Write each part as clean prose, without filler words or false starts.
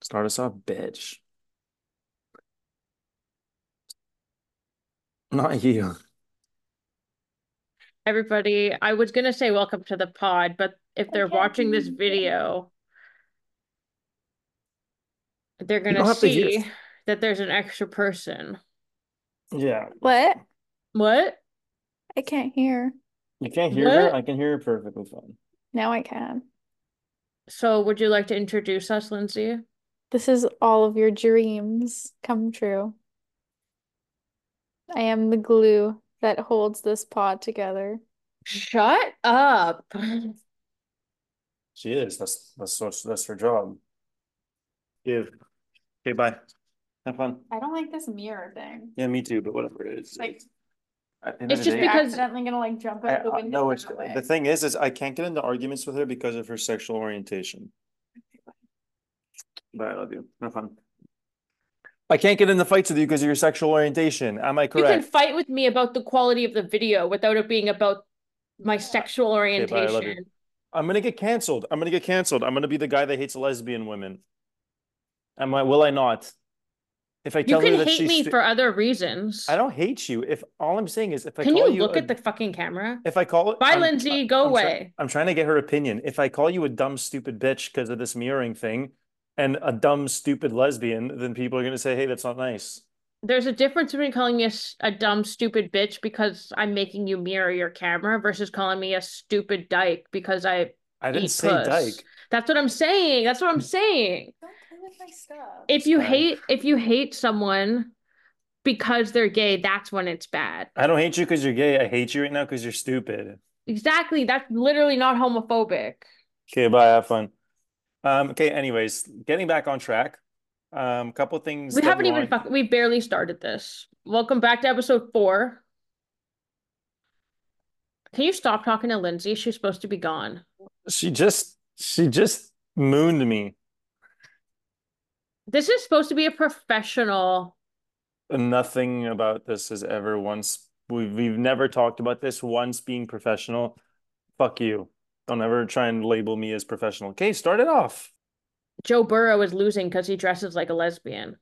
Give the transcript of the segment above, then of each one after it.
Start us off, bitch. Not you. Everybody, I was gonna say welcome to the pod, but if I they're can't watching this hear you. video, they're You gonna don't have to hear. see that there's an extra person. Yeah. What? What? I can't hear. You can't hear her? What? I can hear her perfectly fine. Now I can. So would you like to introduce us, Lindsay? This is all of your dreams come true. I am the glue that holds this pod together. Shut up. She is. That's her job. Give. Okay, bye. Have fun. I don't like this mirror thing. Yeah, me too, but whatever it is. Like, At the end of It's the just you're day, because accidentally gonna like jump out the window no, in it's that way. the thing is I can't get into arguments with her because of her sexual orientation. But I love you. Have fun. I can't get into fights with you because of your sexual orientation. Am I you can correct? fight with me about the quality of the video without it being about my Yeah. sexual Okay, bye. I love you. orientation. I'm gonna get canceled. I'm gonna get canceled. I'm gonna be the guy that hates lesbian women. Am I? Will I not? If I You tell her can that hate me for other reasons. I don't hate you. If all I'm saying is, if I Can call you you look a, at the fucking camera? if I call it, Bye, Lindsay. Go away. I'm trying to get her opinion. If I call you a dumb, stupid bitch because of this mirroring thing, and a dumb, stupid lesbian, then people are gonna say, "Hey, that's not nice." There's a difference between calling me a dumb, stupid bitch because I'm making you mirror your camera versus calling me a stupid dyke because I I didn't eat say puss. dyke. That's what I'm saying. That's what I'm saying. Don't play with my stuff. It's fine. If you hate someone because they're gay, that's when it's bad. I don't hate you because you're gay. I hate you right now because you're stupid. Exactly. That's literally not homophobic. Okay, bye. Have fun. Okay, anyways, getting back on track. Couple things We that we haven't even want. we barely started this. Welcome back to episode 4. Can you stop talking to Lindsay? She's supposed to be gone. She just mooned me. This is supposed to be a professional. Nothing about this has ever once we've never talked about this once being professional. Fuck you. Don't ever try and label me as professional. Okay, start it off. Joe Burrow is losing because he dresses like a lesbian.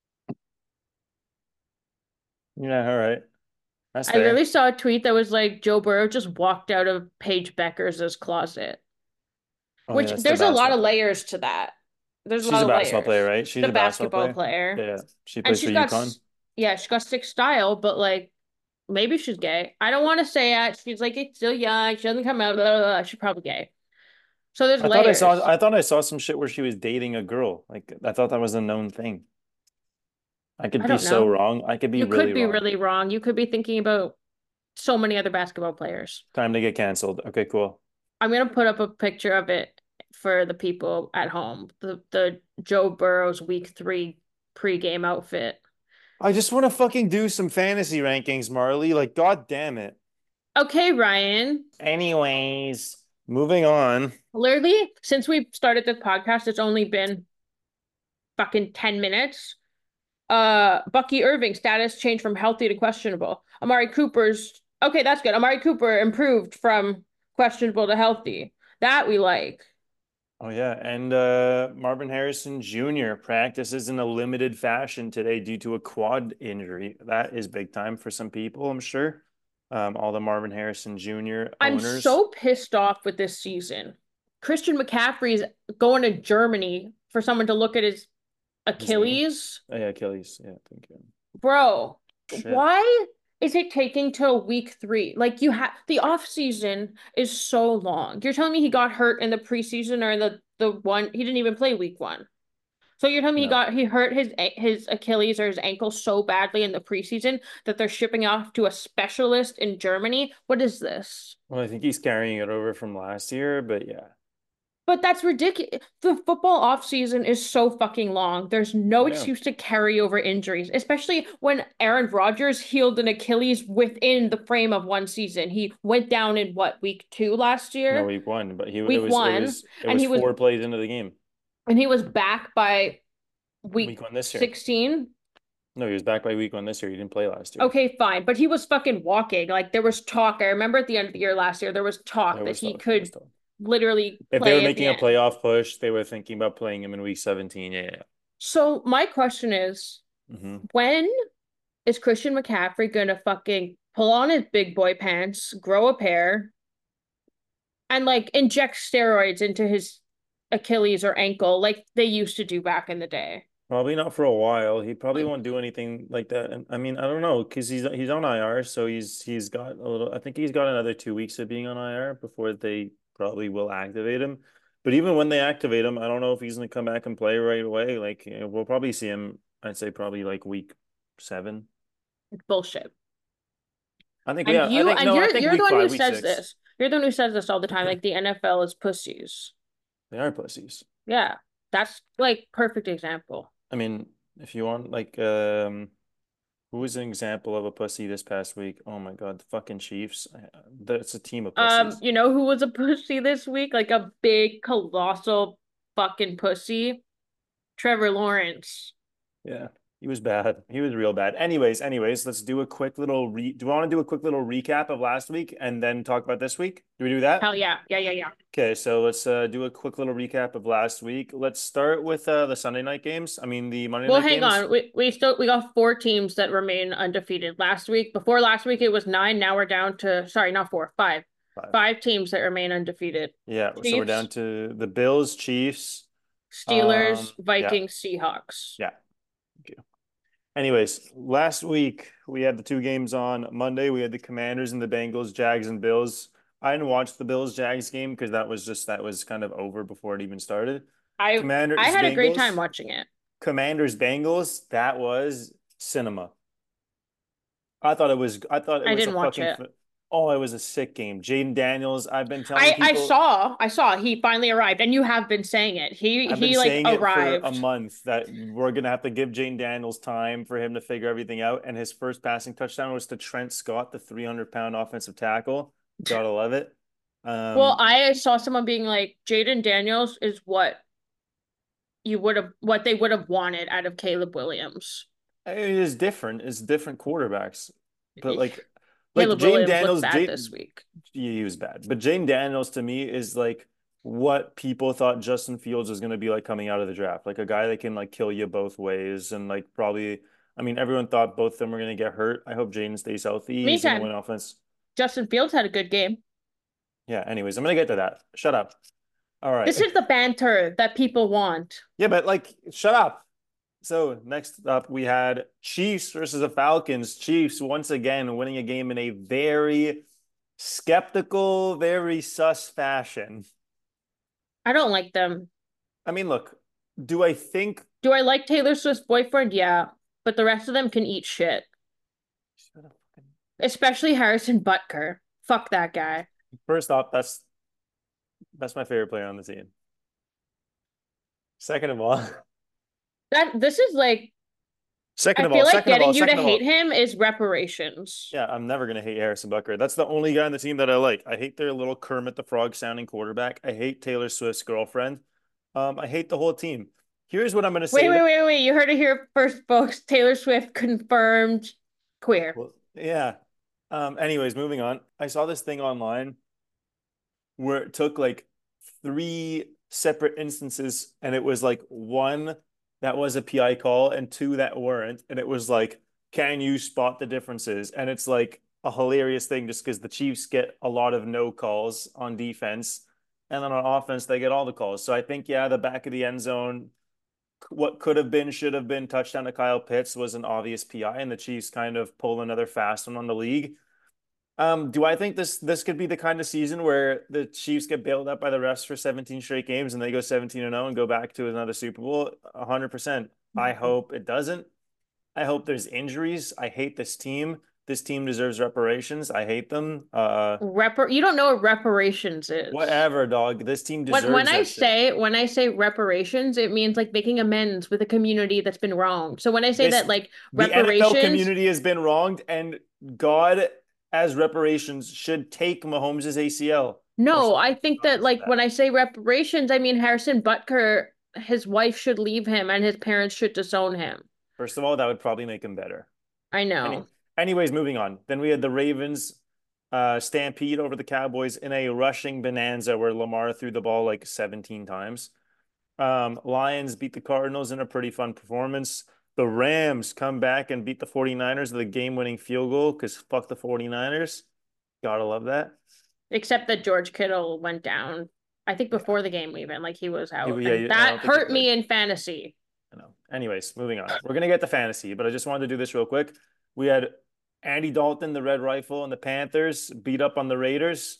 Yeah, all right. That's I fair. literally saw a tweet that was like Joe Burrow just walked out of Paige Becker's closet, Oh yeah, which that's the there's a lot basketball of player. layers to that. There's a She's lot a of basketball player, layers. right? She's The a basketball basketball player. player, Yeah, she and plays for UConn. yeah, she's got sick style, but like maybe she's gay. I don't want to say it. She's like it's still young. She doesn't come out. Blah, blah, blah. She's probably gay. So there's layers. I thought I saw some shit where she was dating a girl. Like I thought that was a known thing. I could I be don't so know. wrong. I could be You really could be wrong. really wrong. You could be thinking about so many other basketball players. Time to get canceled. Okay, cool. I'm gonna put up a picture of it for the people at home. The Joe Burrow's week 3 pregame outfit. I just want to fucking do some fantasy rankings, Marley. Like, god damn it. Okay, Ryan. Anyways, moving on. Literally, since we started this podcast, it's only been fucking 10 minutes. Bucky Irving status changed from healthy to questionable. Amari Cooper's okay, that's good. Amari Cooper improved from questionable to healthy. That we like. Oh yeah, and Marvin Harrison Jr. practices in a limited fashion today due to a quad injury. That is big time for some people, I'm sure. All the Marvin Harrison Jr. I'm owners. so pissed off with this season. Christian McCaffrey's going to Germany for someone to look at his His knee. Achilles. Oh yeah, Achilles. Yeah, thank you. Bro, Shit. why is it taking till week 3? Like you have the off season is so long. You're telling me he got hurt in the preseason or in the one he didn't even play week 1. So you're telling me No. he hurt his Achilles or his ankle so badly in the preseason that they're shipping off to a specialist in Germany? What is this? Well, I think he's carrying it over from last year, but yeah. But that's ridiculous. The football off season is so fucking long. There's no Yeah. excuse to carry over injuries, especially when Aaron Rodgers healed an Achilles within the frame of one season. He went down in what, week 2 last No, year? week one, but it Week was one, it and was 4 plays into the game. he was back by week Week one this year. 16. No, he was back by week one this year. He didn't play last year. Okay, fine, but he was fucking walking. Like there was talk. I remember at the end of the year last year, there was talk It that was he tough. It was could tough. literally If they were play at the making a end. playoff push, they were thinking about playing him in week 17. Yeah, yeah. So my question is, Hmm. when is Christian McCaffrey gonna fucking pull on his big boy pants, grow a pair, and like inject steroids into his Achilles or ankle like they used to do back in the day? Probably not for a while. He probably won't do anything like that. And I mean, I don't know, because he's on IR, so he's got a little. I think he's got another 2 weeks of being on IR before they probably will activate him. But even when they activate him, I don't know if he's going to come back and play right away. Like, we'll probably see him. I'd say probably like week 7. It's bullshit. I think And yeah. I you think and no. I think you're the week one who 5, week says 6. this. You're the one who says this all the time, like the NFL is pussies. They are pussies. Yeah, that's like perfect example. I mean, if you want like who was an example of a pussy this past week? Oh my God, the fucking Chiefs. That's a team of pussies. You know who was a pussy this week? Like a big, colossal fucking pussy? Trevor Lawrence. Yeah, he was bad. He was real bad. Anyways, let's do a quick little do you want to do a quick little recap of last week and then talk about this week? Do we do that? Hell yeah. Yeah, yeah, yeah. Okay, so let's do a quick little recap of last week. Let's start with the Sunday night games. I mean the Monday Well, night hang games. on. We got 4 teams that remain undefeated last week. Before last week it was 9. Now we're down to, sorry, not 4, 5. 5. 5 teams that remain undefeated. Yeah, so we're down Chiefs, to the Bills, Chiefs. Steelers, Yeah, Vikings, Seahawks. yeah. Okay. Anyways, last week we had the 2 games on Monday. We had the Commanders and the Bengals, Jags and Bills. I didn't watch the Bills Jags game because that was kind of over before it even started. I Commanders had a great time Bengals, watching it. Commanders Bengals. That was cinema. I thought it I was a didn't watch fucking. it. Oh, it was a sick game. Jaden Daniels. I've been telling people. I saw he finally arrived, and you have been saying it. I've been He like saying it for a arrived. month that we're gonna have to give Jane Daniels time for him to figure everything out. And his first passing touchdown was to Trent Scott, the 300-pound offensive tackle. Gotta love it. Well, Um, I saw someone being like, Jaden Daniels is what they would have wanted out of Caleb Williams. it is different. It's different quarterbacks, but like Caleb Jane Williams looked Daniels, bad this week. he was bad. But Jane Daniels to me is like what people thought Justin Fields was going to be like coming out of the draft, like a guy that can like kill you both ways, and like probably, I mean, everyone thought both of them were going to get hurt. I hope Jaden stays healthy. He's going to win Meantime, offense. Justin Fields had a good game. Yeah. Anyways, I'm going to get to that. Shut up. All This right. is the banter that people want. Yeah, but like, shut up. So next up, we had Chiefs versus the Falcons. Chiefs once again winning a game in a very skeptical, very sus fashion. I don't like them. I mean, look, do I think Do I like Taylor Swift's boyfriend? Yeah, but the rest of them can eat shit. Especially Harrison Butker. Fuck that guy. first off, that's my favorite player on the team. Second of all, That this is like second I of all, feel like second of all, getting you to second of hate all, him is reparations. yeah, I'm never gonna hate Harrison Butker. That's the only guy on the team that I like. I hate their little Kermit the Frog sounding quarterback. I hate Taylor Swift's girlfriend. I hate the whole team. Here's what I'm gonna Wait, say wait, to wait, wait. You heard it here first, folks. Taylor Swift confirmed queer. well, yeah. Anyways, moving on. I saw this thing online where it took like 3 separate instances, and it was like one that was a PI call and 2 that weren't. And it was like, can you spot the differences? And it's like a hilarious thing just because the Chiefs get a lot of no calls on defense. And then on offense, they get all the calls. So I think, yeah, the back of the end zone, what could have been, should have been touchdown to Kyle Pitts was an obvious PI, and the Chiefs kind of pull another fast one on the league. Do I think this could be the kind of season where the Chiefs get bailed out by the refs for 17 straight games and they go 17-0 and go back to another Super Bowl? 100%. I hope it doesn't. I hope there's injuries. I hate this team. This team deserves reparations. I hate them. You don't know what reparations is. Whatever, dog. This team When deserves that shit. when I say reparations, it means like making amends with a community that's been wronged. So when I say that This like The NFL reparations, community has been wronged, and God, as reparations, should take Mahomes' ACL or no, something. I think God, that this is like bad. when I say reparations, I mean Harrison Butker, his wife should leave him and his parents should disown him. First of all, that would probably make him better. I Any, know. anyways, moving on. Then we had the Ravens stampede over the Cowboys in a rushing bonanza where Lamar threw the ball like 17 times. Lions beat the Cardinals in a pretty fun performance. The Rams come back and beat the 49ers with a game-winning field goal because fuck the 49ers. Gotta love that. Except that George Kittle went down, I think Yeah. before the game even, like he was out. Yeah, And I that don't think he hurt played. me in fantasy. I know. Anyways, moving on. We're gonna get to fantasy, but I just wanted to do this real quick. We had Andy Dalton, the Red Rifle, and the Panthers beat up on the Raiders.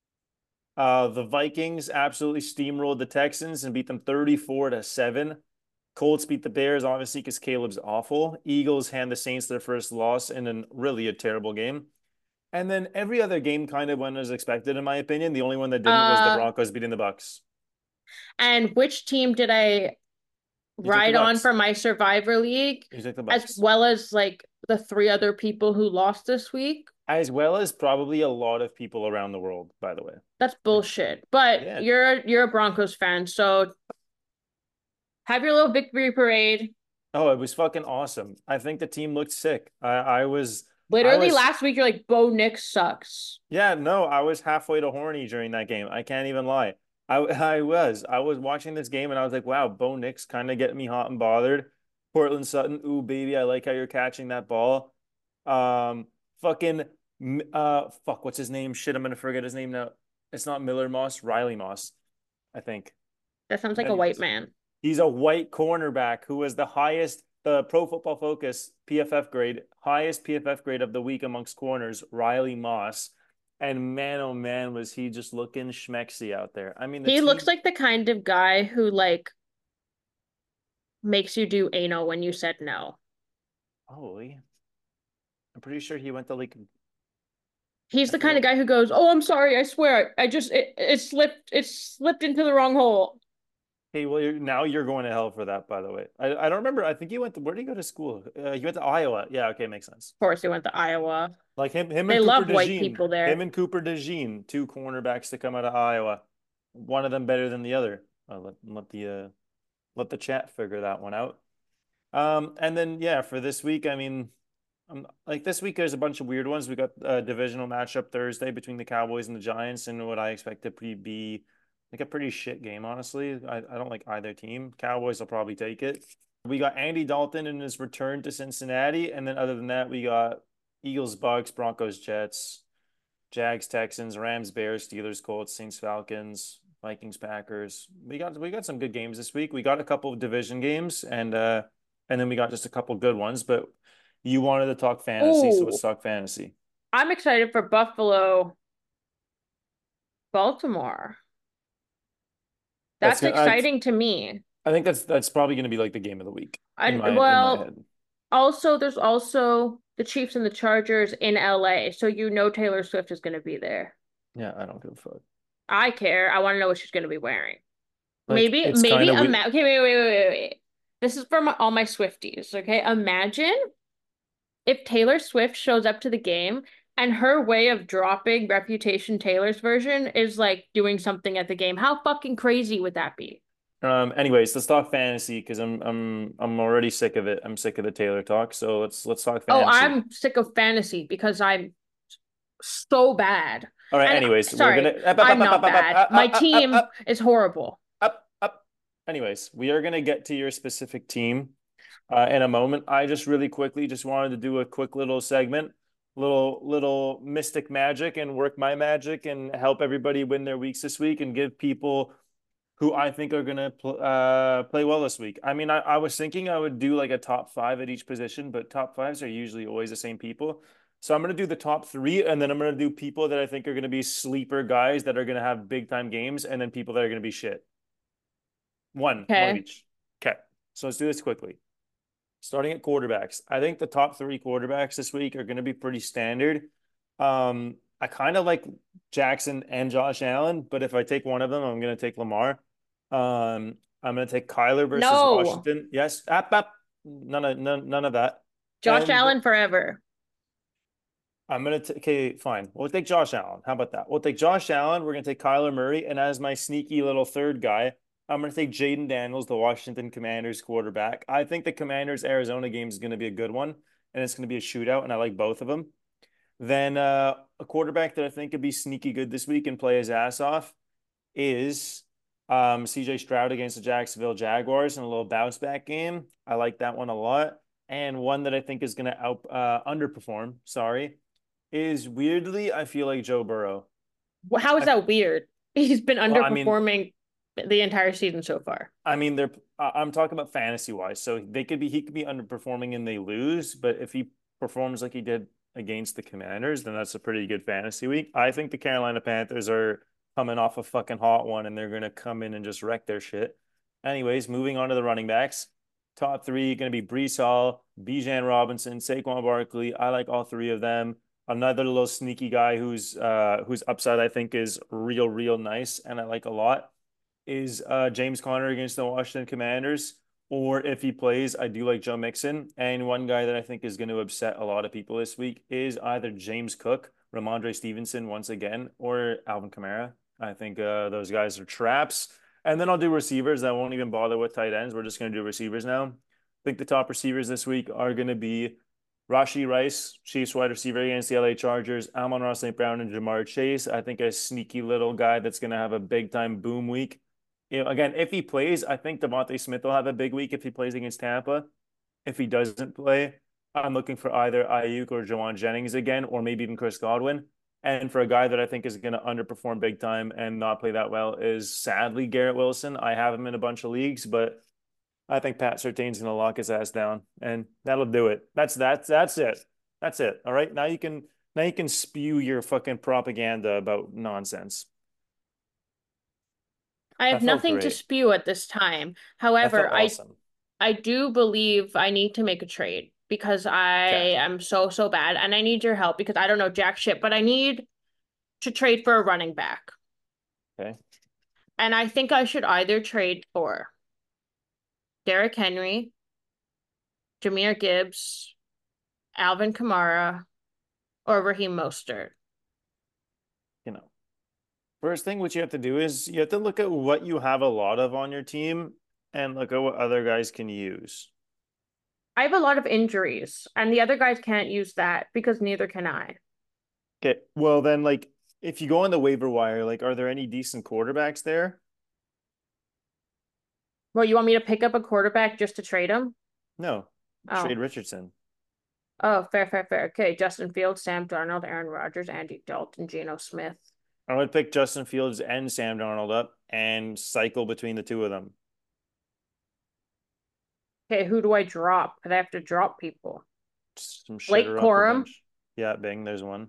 The Vikings absolutely steamrolled the Texans and beat them 34-7. Colts beat the Bears, obviously, because Caleb's awful. Eagles hand the Saints their first loss in a terrible game. And then every other game kind of went as expected, in my opinion. The only one that didn't was the Uh, Broncos beating the Bucks. and which team did I You took the ride on Bucks. for my Survivor League, You took the as Bucks. well as like the three other people who lost this week? As well as probably a lot of people around the world, by the way. That's bullshit. But Yeah. you're a Broncos fan, so have your little victory parade. Oh, it was fucking awesome. I think the team looked sick. I Literally was, last week you're like, Bo Nix sucks. yeah, no, I was halfway to horny during that game. I can't even lie. I was watching this game and I was like, wow, Bo Nix kind of getting me hot and bothered. Portland Sutton, ooh, baby, I like how you're catching that ball. Um, fucking, fuck, what's his name? Shit, I'm gonna forget his name now. It's not Miller Moss, Riley Moss, I think. That sounds like a white Anyways. man. He's a white cornerback who was the Pro Football Focus PFF grade, highest PFF grade of the week amongst corners, Riley Moss. And man, oh man, was he just looking schmexy out there. I mean, the He looks team, like the kind of guy who like makes you do anal when you said no. holy, I'm pretty sure he went to like, He's I the kind forget. of guy who goes, "Oh, I'm sorry, I swear. I just it slipped into the wrong hole." Hey, well, now you're going to hell for that, by the way. I don't remember. I think he went to, where did he go to school? He went to Iowa. Yeah, okay, makes sense. Of course, he went to Iowa. Like him They and Cooper love white DeJean. people Him there. and Cooper DeJean, two cornerbacks to come out of Iowa. One of them better than the other. Let the chat figure that one out. And then yeah, for this week, I mean, like this week there's a bunch of weird ones. We got a divisional matchup Thursday between the Cowboys and the Giants, and what I expect to be like a pretty shit game, honestly. I don't like either team. Cowboys will probably take it. We got Andy Dalton in his return to Cincinnati, and then other than that, we got Eagles, Bucks, Broncos, Jets, Jags, Texans, Rams, Bears, Steelers, Colts, Saints, Falcons, Vikings, Packers. We got some good games this week. We got a couple of division games and then we got just a couple good ones, but you wanted to talk fantasy, so let's Oh, talk fantasy. I'm excited for Buffalo, Baltimore. That's That's gonna exciting to me. I think that's probably gonna be like the game of the week in I my well, head. also there's also the Chiefs and the Chargers in LA, so you know Taylor Swift is going to be there. Yeah, I don't give a fuck. I care. I want to know what she's going to be wearing. Like Maybe, it's kind maybe of we okay, wait. This is for all my Swifties, okay? Imagine if Taylor Swift shows up to the game and her way of dropping Reputation Taylor's version is like doing something at the game. How fucking crazy would that be? Anyways, let's talk fantasy because I'm already sick of it. I'm sick of the Taylor talk. So let's talk Oh, fantasy. I'm sick of fantasy because I'm so bad. All right, And anyways, we're sorry, gonna I'm not bad. My team is horrible. up. Anyways, we are gonna get to your specific team in a moment. I just really quickly just wanted to do a quick little segment, little mystic magic and work my magic and help everybody win their weeks this week and give people who I think are gonna play well this week. I mean, I was thinking I would do like a top five at each position, but top fives are usually always the same people. So I'm gonna do the top three, and then I'm gonna do people that I think are gonna be sleeper guys that are gonna have big time games, and then people that are gonna be shit. One of Okay. each. Okay. So let's do this quickly. Starting at quarterbacks, I think the top three quarterbacks this week are going to be pretty standard. I kind of like Jackson and Josh Allen, but if I take one of them, I'm going to take Lamar. I'm going to take Kyler versus No. Washington. Yes, up. None of that. Josh And Allen forever. I'm gonna okay, fine. We'll take Josh Allen. How about that? We'll take Josh Allen. We're gonna take Kyler Murray, and as my sneaky little third guy, I'm gonna take Jaden Daniels, the Washington Commanders quarterback. I think the Commanders Arizona game is gonna be a good one, and it's gonna be a shootout, and I like both of them. Then a quarterback that I think could be sneaky good this week and play his ass off is CJ Stroud against the Jacksonville Jaguars in a little bounce back game. I like that one a lot. And one that I think is going to underperform, sorry, is weirdly, I feel like Joe Burrow. How is I, that weird? He's been well, I mean, underperforming the entire season so far. they're I'm talking about fantasy wise. So he could be underperforming and they lose, but if he performs like he did against the Commanders, then that's a pretty good fantasy week. I think the Carolina Panthers are coming off a fucking hot one and they're gonna come in and just wreck their shit. Anyways, moving on to the running backs. Top three gonna be Brees Hall, Bijan Robinson, Saquon Barkley. I like all three of them. Another little sneaky guy whose upside I think is real nice and I like a lot is James Conner against the Washington Commanders. Or if he plays, I do like Joe Mixon. And one guy that I think is going to upset a lot of people this week is either James Cook, Ramondre Stevenson once again, or Alvin Kamara. I think those guys are traps. And then I'll do receivers. I won't even bother with tight ends. We're just going to do receivers now. I think the top receivers this week are going to be Rashee Rice, Chiefs wide receiver against the LA Chargers, Amon-Ra St. Brown, and Ja'Marr Chase. I think a sneaky little guy that's going to have a big time boom week. Again, if he plays, I think DeVonta Smith will have a big week if he plays against Tampa. If he doesn't play, I'm looking for either Ayuk or Jawan Jennings again, or maybe even Chris Godwin. And for a guy that I think is going to underperform big time and not play that well is sadly Garrett Wilson. I have him in a bunch of leagues, but I think Pat Surtain's going to lock his ass down, and that'll do it. That's it. That's it. All right. Now you can spew your fucking propaganda about nonsense. I have That felt nothing to great. spew at this time. That However, felt awesome. I do believe I need to make a trade because I Okay. am so bad and I need your help because I don't know jack shit, but I need to trade for a running back. Okay. And I think I should either trade for Derrick Henry, Jahmyr Gibbs, Alvin Kamara, or Raheem Mostert. You know, first thing what you have to do is you have to look at what you have a lot of on your team and look at what other guys can use. I have a lot of injuries, and the other guys can't use that because neither can I. Okay. Well, then, like, if you go on the waiver wire, like, are there any decent quarterbacks there? Well, you want me to pick up a quarterback just to trade him? No. Oh. Trade Richardson. Oh, fair. Okay, Justin Fields, Sam Darnold, Aaron Rodgers, Andy Dalton, Geno Smith. I would pick Justin Fields and Sam Darnold up and cycle between the two of them. Okay, who do I drop? Because I have to drop people. Some Blake shitter off the Corum. bench. Yeah, Bing, there's one.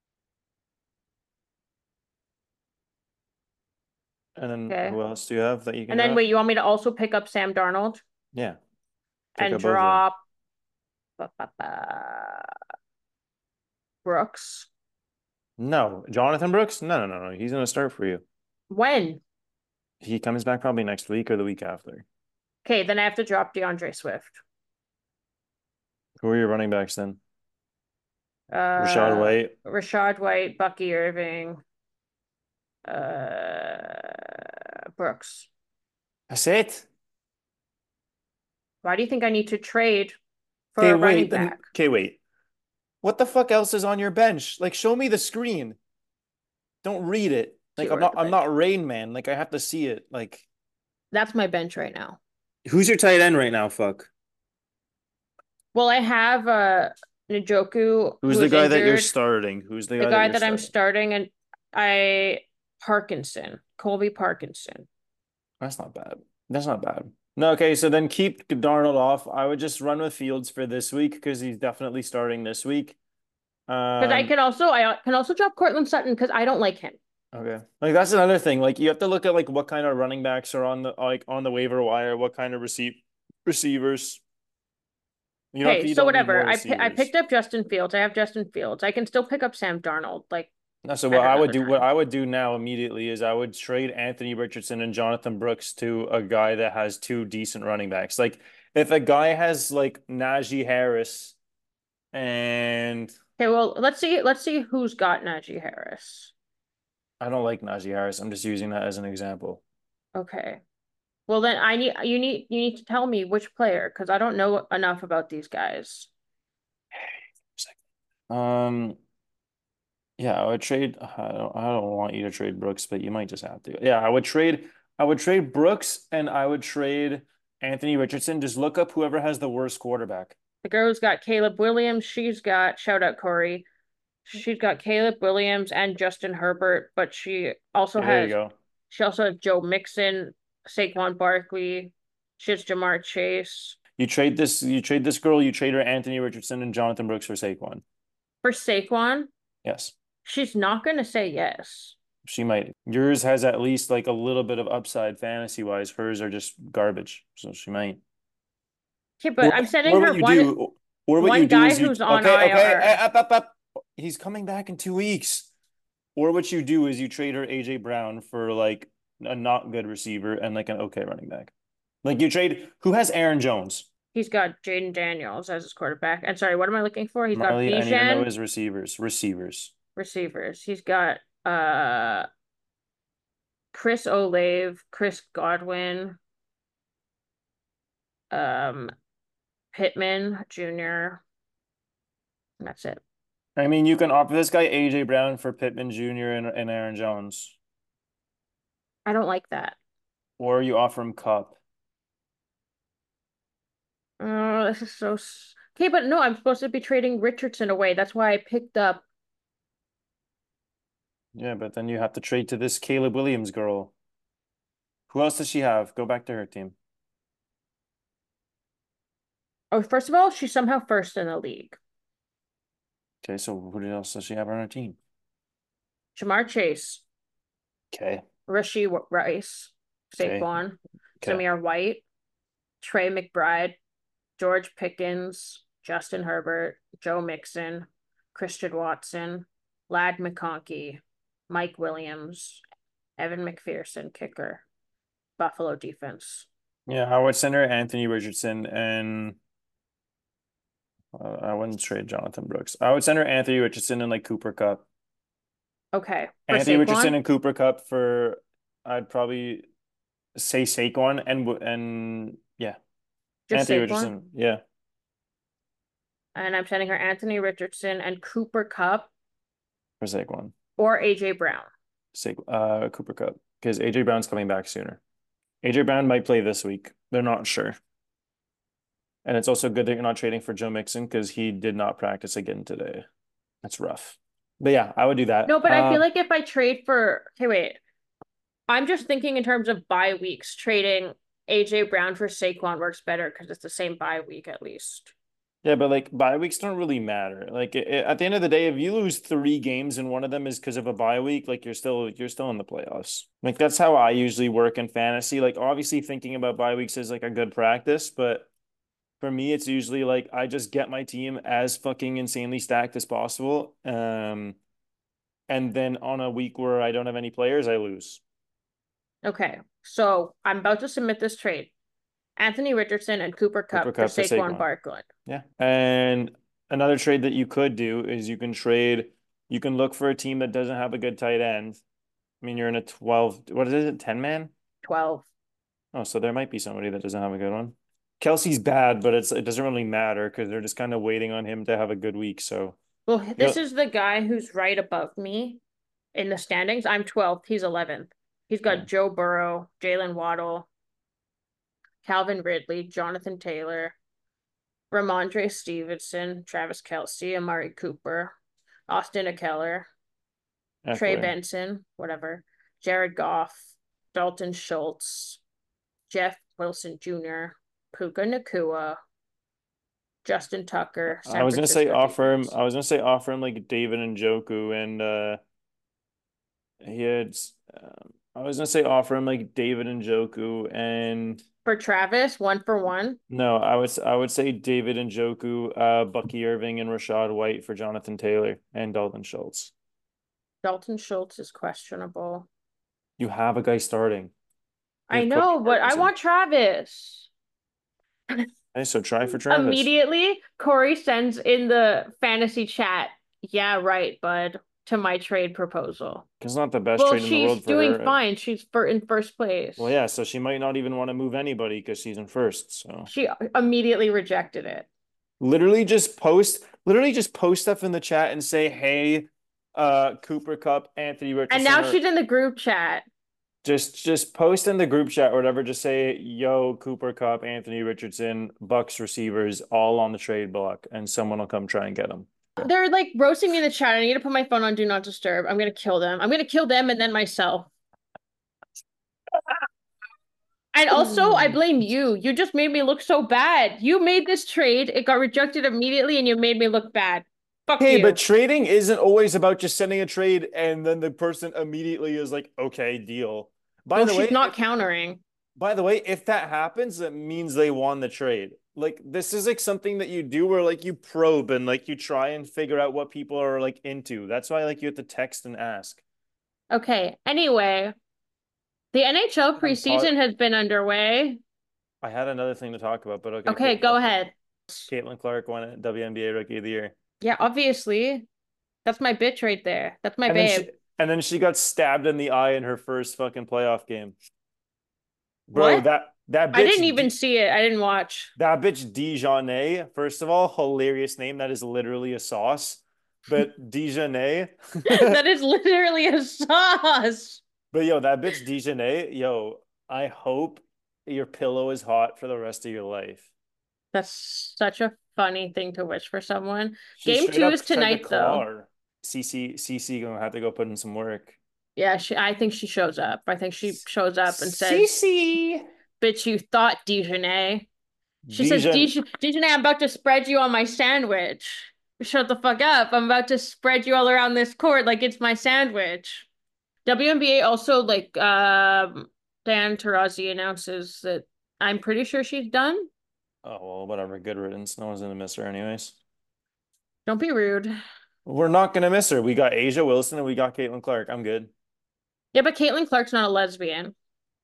And then Okay. who else do you have that you can And then drop? wait, you want me to also pick up Sam Darnold Yeah, pick and up both of them. drop ba, ba, ba, Brooks? No, Jonathan Brooks? No. He's gonna start for you. When? He comes back probably next week or the week after. Okay, then I have to drop DeAndre Swift. Who are your running backs then? Rashad Uh, White. Rachaad White, Bucky Irving, Brooks. That's it. Why do you think I need to trade for Okay, a running wait. back? Okay, wait. What the fuck else is on your bench? Like, show me the screen. Don't read it. Like, Zero at the I'm bench. not Rain Man. Like, I have to see it. Like, That's my bench right now. who's your tight end right now? Fuck. Well, I have Njoku Who's who the is guy that you're injured. starting? Who's the The guy that guy you're that I'm starting? starting, and I Parkinson, Colby Parkinson. That's not bad. That's not bad. No, okay, so then keep Darnold off. I would just run with Fields for this week because he's definitely starting this week. Because I can also drop Cortland Sutton because I don't like him. Okay. Like that's another thing. Like you have to look at like what kind of running backs are on the waiver wire, what kind of receivers. You know, if Okay, you so don't need whatever. more I receivers. picked up Justin Fields. I have Justin Fields. I can still pick up Sam Darnold like No, so at another what time. I would do now immediately is I would trade Anthony Richardson and Jonathan Brooks to a guy that has two decent running backs. Like if a guy has like Najee Harris and Okay, well let's see who's got Najee Harris. I don't like Najee Harris. I'm just using that as an example. Okay. Well then you need to tell me which player because I don't know enough about these guys. Um, yeah, I would trade. I don't want you to trade Brooks, but you might just have to. Yeah, I would trade I would trade Brooks and I would trade Anthony Richardson. Just look up whoever has the worst quarterback. The girl's got Caleb Williams. She's got, shout out Corey. She's got Caleb Williams and Justin Herbert, but she also Okay, there you has go. Joe Mixon, Saquon Barkley. She has Jamar Chase. You trade this girl, you trade her Anthony Richardson and Jonathan Brooks for Saquon. For Saquon, Yes. she's not going to say yes. She might. Yours has at least like a little bit of upside fantasy wise. Hers are just garbage. So she might. Okay, but I'm sending her one guy who's on IR. Up. He's coming back in 2 weeks. Or what you do is you trade her AJ Brown for like a not good receiver and like an okay running back. Like you trade who has Aaron Jones? He's got Jaden Daniels as his quarterback. And sorry, what am I looking for? He's Marley, got I need to know Bijan. his receivers. Receivers. He's got Chris Olave, Chris Godwin, Pittman Jr. And that's it. I mean, you can offer this guy AJ Brown for Pittman Jr. and Aaron Jones. I don't like that. Or you offer him Cup. Oh, this is so okay, but no, I'm supposed to be trading Richardson away. That's why I picked up. Yeah, but then you have to trade to this Caleb Williams girl. Who else does she have? Go back to her team. Oh, first of all, she's somehow first in the league. Okay, so who else does she have on her team? Jamar Chase, Okay. Rashee Rice, Okay. Saquon, Okay. Zamir White, Trey McBride, George Pickens, Justin Herbert, Joe Mixon, Christian Watson, Lad McConkey, Mike Williams, Evan McPherson, kicker, Buffalo defense. Yeah, I would send her Anthony Richardson and I wouldn't trade Jonathan Brooks. I would send her Anthony Richardson and like Cooper Kupp. Okay. For Anthony Richardson Saquon? and Cooper Kupp for I'd probably say Saquon and yeah, Just Anthony Saquon? Richardson. Yeah. And I'm sending her Anthony Richardson and Cooper Kupp For Saquon. or AJ Brown. Cooper Kupp. Because AJ Brown's coming back sooner. AJ Brown might play this week. They're not sure. And it's also good that you're not trading for Joe Mixon because he did not practice again today. That's rough. But yeah, I would do that. No, but I feel like if I trade for okay, wait. I'm just thinking in terms of bye weeks. Trading AJ Brown for Saquon works better because it's the same bye week at least. Yeah, but like bye weeks don't really matter. Like at the end of the day, if you lose 3 games and one of them is because of a bye week, like you're still in the playoffs. Like that's how I usually work in fantasy. Like obviously thinking about bye weeks is like a good practice, but for me, it's usually like I just get my team as fucking insanely stacked as possible. And then on a week where I don't have any players, I lose. Okay, so I'm about to submit this trade. Anthony Richardson and Cooper Kupp for Kupp for Saquon Saquon. Barkley. Yeah. And another trade that you could do is you can look for a team that doesn't have a good tight end. I mean, you're in a 12, what is it, 10-man? 12. Oh, so there might be somebody that doesn't have a good one. Kelsey's bad, but it doesn't really matter because they're just kind of waiting on him to have a good week. So Well, this is the guy who's right above me in the standings. I'm 12th. He's 11th. He's got Joe Burrow, Jalen Waddle, Calvin Ridley, Jonathan Taylor, Ramondre Stevenson, Travis Kelce, Amari Cooper, Austin Eckler, Trey Benson, whatever, Jared Goff, Dalton Schultz, Jeff Wilson Jr., Puka Nacua, Justin Tucker. I was gonna say offer him like David Njoku and I was gonna say offer him like David Njoku and for Travis, 1-for-1. No, I would say David Njoku, Bucky Irving, and Rachaad White for Jonathan Taylor and Dalton Schultz. Dalton Schultz is questionable. You have a guy starting. I know, but I want Travis. Okay, so try for Travis. Immediately, Corey sends in the fantasy chat, yeah, right, bud, to my trade proposal. It's not the best trade in the world for her. She's doing fine. She's in first place. Well, yeah, so she might not even want to move anybody because she's in first. So she immediately rejected it. Literally just post stuff in the chat and say, hey, Cooper Kupp, Anthony Richardson. And now she's in the group chat. Just post in the group chat or whatever. Just say, "Yo, Cooper Cup, Anthony Richardson, Bucks receivers, all on the trade block," and someone will come try and get them. They're like roasting me in the chat. I need to put my phone on Do Not Disturb. I'm gonna kill them. I'm gonna kill them and then myself. And also, I blame you. You just made me look so bad. You made this trade. It got rejected immediately, and you made me look bad. Fuck Hey, you. but trading isn't always about just sending a trade and then the person immediately is like, "Okay, deal." By Well, the way, she's not countering. by the way, if that happens, it means they won the trade. Like this is like something that you do where like you probe and like you try and figure out what people are like into. That's why like you have to text and ask. Okay. Anyway, the NHL preseason has been underway. I had another thing to talk about, but okay, Okay, go ahead. Caitlin Clark won it WNBA Rookie of the Year. Yeah, obviously. That's my bitch right there. That's my And then babe. she got stabbed in the eye in her first fucking playoff game. Bro, What? that I bitch didn't even see it. I didn't watch. that bitch Dijonay, first of all, hilarious name. That is literally a sauce. But Dijonay. That is literally a sauce. But yo, that bitch Dijonay, yo, I hope your pillow is hot for the rest of your life. That's such a funny thing to wish for someone. She Game straight 2 up is tried to tonight, claw though. her. CC gonna have to go put in some work. Yeah, I think she shows up. I think she shows up and says, CC "Bitch, you thought Dijonay." She says, Dijon. Dijonay, I'm about to spread you on my sandwich. Shut the fuck up. I'm about to spread you all around this court like it's my sandwich. WNBA also Dan Taurasi announces that I'm pretty sure she's done. Oh well, whatever. Good riddance. No one's gonna miss her anyways. Don't be rude. We're not gonna miss her. We got Asia Wilson and we got Caitlin Clark. I'm good. Yeah, but Caitlin Clark's not a lesbian.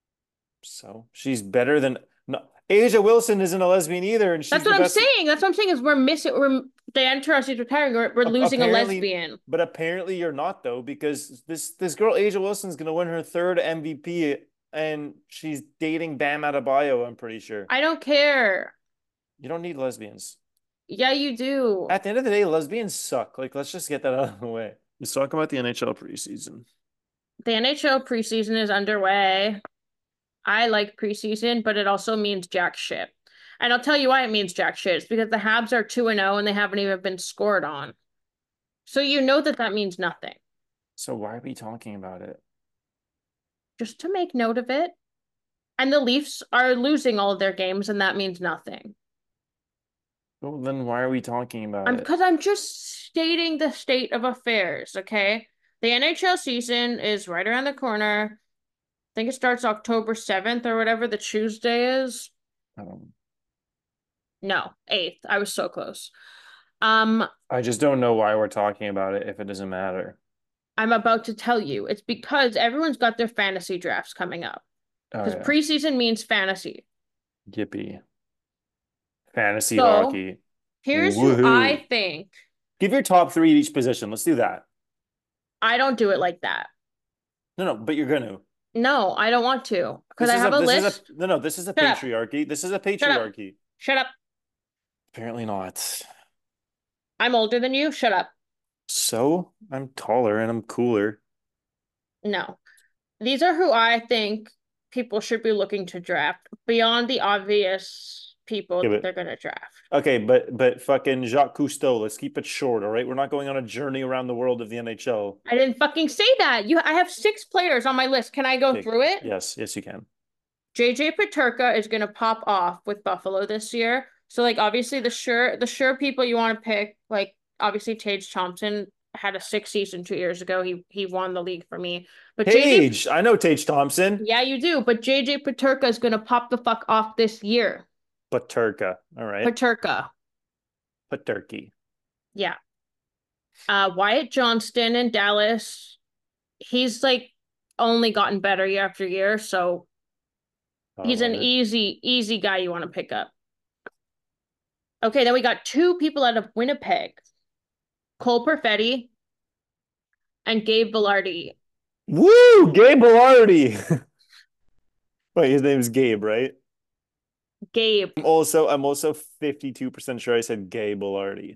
So she's better than no. Asia Wilson isn't a lesbian either, and she's That's the what I'm best. saying. That's what I'm saying is we're Dan Taurasi's retiring. We're losing a lesbian. But apparently you're not though, because this girl Asia Wilson's gonna win her third MVP, and she's dating Bam Adebayo. I'm pretty sure. I don't care. You don't need lesbians. Yeah, you do. At the end of the day, lesbians suck. Like, let's just get that out of the way. Let's talk about the NHL preseason. The NHL preseason is underway. I like preseason, but it also means jack shit. And I'll tell you why it means jack shit. It's because the Habs are 2-0 and they haven't even been scored on. So you know that means nothing. So why are we talking about it? Just to make note of it. And the Leafs are losing all of their games, and that means nothing. Well, then why are we talking about it? Because I'm just stating the state of affairs, okay? The NHL season is right around the corner. I think it starts October 7th or whatever the Tuesday is. No, 8th. I was so close. I just don't know why we're talking about it if it doesn't matter. I'm about to tell you. It's because everyone's got their fantasy drafts coming up. Because preseason means fantasy. Yippee. Fantasy hockey. Here's who I think. Give your top 3 at each position. Let's do that. I don't do it like that. No, but you're gonna. No, I don't want to. Because I have a list. This is a patriarchy. This is a patriarchy. Shut up. Apparently not. I'm older than you. Shut up. So I'm taller and I'm cooler. No. These are who I think people should be looking to draft beyond the obvious people that they're going to draft. Okay, but fucking Jacques Cousteau, let's keep it short, all right? We're not going on a journey around the world of the NHL. I didn't fucking say that. I have 6 players on my list. Can I go through it? Yes, you can. JJ Peterka is going to pop off with Buffalo this year. So like obviously the sure people you want to pick, like obviously Tage Thompson had a 6 season 2 years ago. He won the league for me. But I know Tage Thompson. Yeah, you do. But JJ Peterka is going to pop the fuck off this year. Peterka. All right. Peterka. Peterky. Yeah. Wyatt Johnston in Dallas. He's like only gotten better year after year, so he's an easy guy you want to pick up. Okay, then we got 2 people out of Winnipeg. Cole Perfetti and Gabe Vilardi. Woo! Gabe Vilardi. Wait, his name's Gabe, right? Gabe. I'm also 52% sure I said Gabe Vilardi.